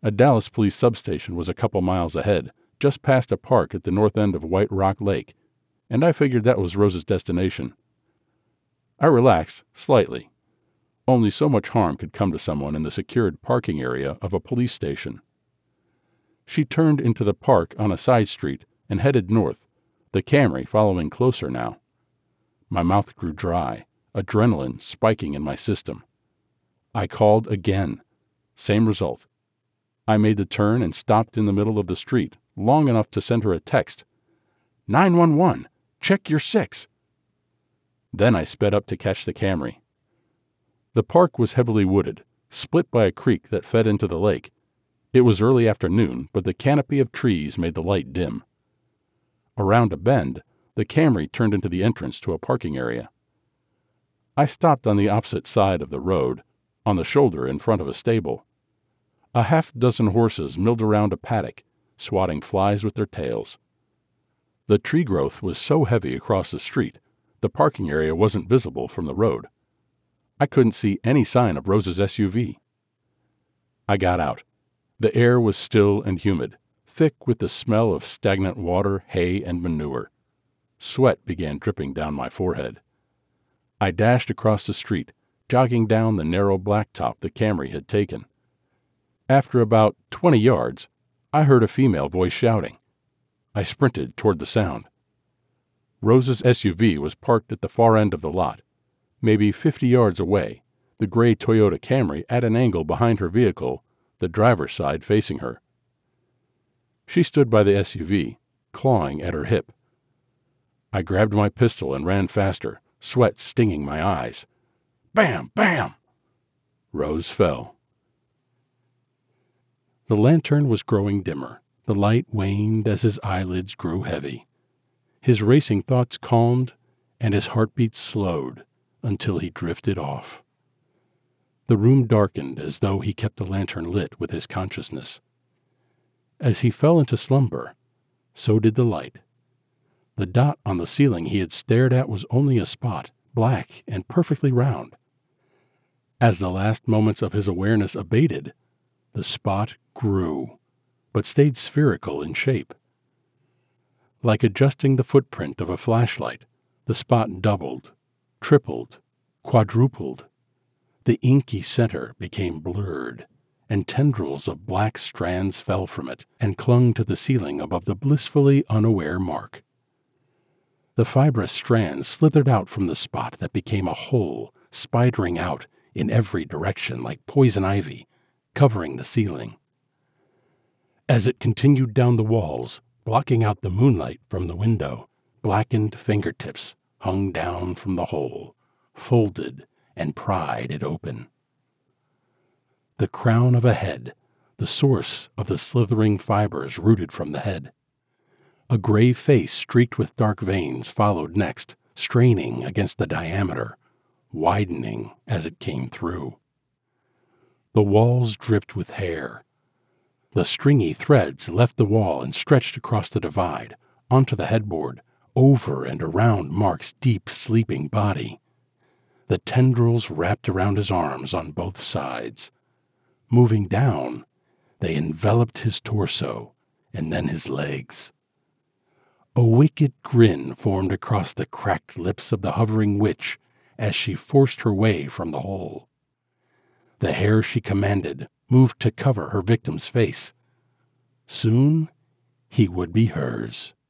A Dallas police substation was a couple miles ahead, just past a park at the north end of White Rock Lake, and I figured that was Rose's destination. I relaxed slightly. Only so much harm could come to someone in the secured parking area of a police station. She turned into the park on a side street and headed north, the Camry following closer now. My mouth grew dry, adrenaline spiking in my system. I called again. Same result. I made the turn and stopped in the middle of the street, long enough to send her a text. 911, check your 6. Then I sped up to catch the Camry. The park was heavily wooded, split by a creek that fed into the lake. It was early afternoon, but the canopy of trees made the light dim. Around a bend, the Camry turned into the entrance to a parking area. I stopped on the opposite side of the road, on the shoulder in front of a stable. A half-dozen horses milled around a paddock, swatting flies with their tails. The tree growth was so heavy across the street, the parking area wasn't visible from the road. I couldn't see any sign of Rose's SUV. I got out. The air was still and humid, thick with the smell of stagnant water, hay, and manure. Sweat began dripping down my forehead. I dashed across the street, jogging down the narrow blacktop the Camry had taken. After about 20 yards, I heard a female voice shouting. I sprinted toward the sound. Rose's SUV was parked at the far end of the lot, maybe 50 yards away, the gray Toyota Camry at an angle behind her vehicle, the driver's side facing her. She stood by the SUV, clawing at her hip. I grabbed my pistol and ran faster, sweat stinging my eyes. Bam! Bam! Rose fell. The lantern was growing dimmer. The light waned as his eyelids grew heavy. His racing thoughts calmed, and his heartbeat slowed until he drifted off. The room darkened as though he kept the lantern lit with his consciousness. As he fell into slumber, so did the light. The dot on the ceiling he had stared at was only a spot, black and perfectly round. As the last moments of his awareness abated, the spot grew, but stayed spherical in shape. Like adjusting the footprint of a flashlight, the spot doubled, tripled, quadrupled. The inky center became blurred, and tendrils of black strands fell from it and clung to the ceiling above the blissfully unaware mark. The fibrous strands slithered out from the spot that became a hole, spidering out in every direction like poison ivy, covering the ceiling. As it continued down the walls, blocking out the moonlight from the window, blackened fingertips hung down from the hole, folded and pried it open. The crown of a head, the source of the slithering fibers rooted from the head. A gray face streaked with dark veins followed next, straining against the diameter, widening as it came through. The walls dripped with hair. The stringy threads left the wall and stretched across the divide, onto the headboard, over and around Mark's deep sleeping body. The tendrils wrapped around his arms on both sides. Moving down, they enveloped his torso and then his legs. A wicked grin formed across the cracked lips of the hovering witch as she forced her way from the hole. The hair she commanded moved to cover her victim's face. Soon he would be hers.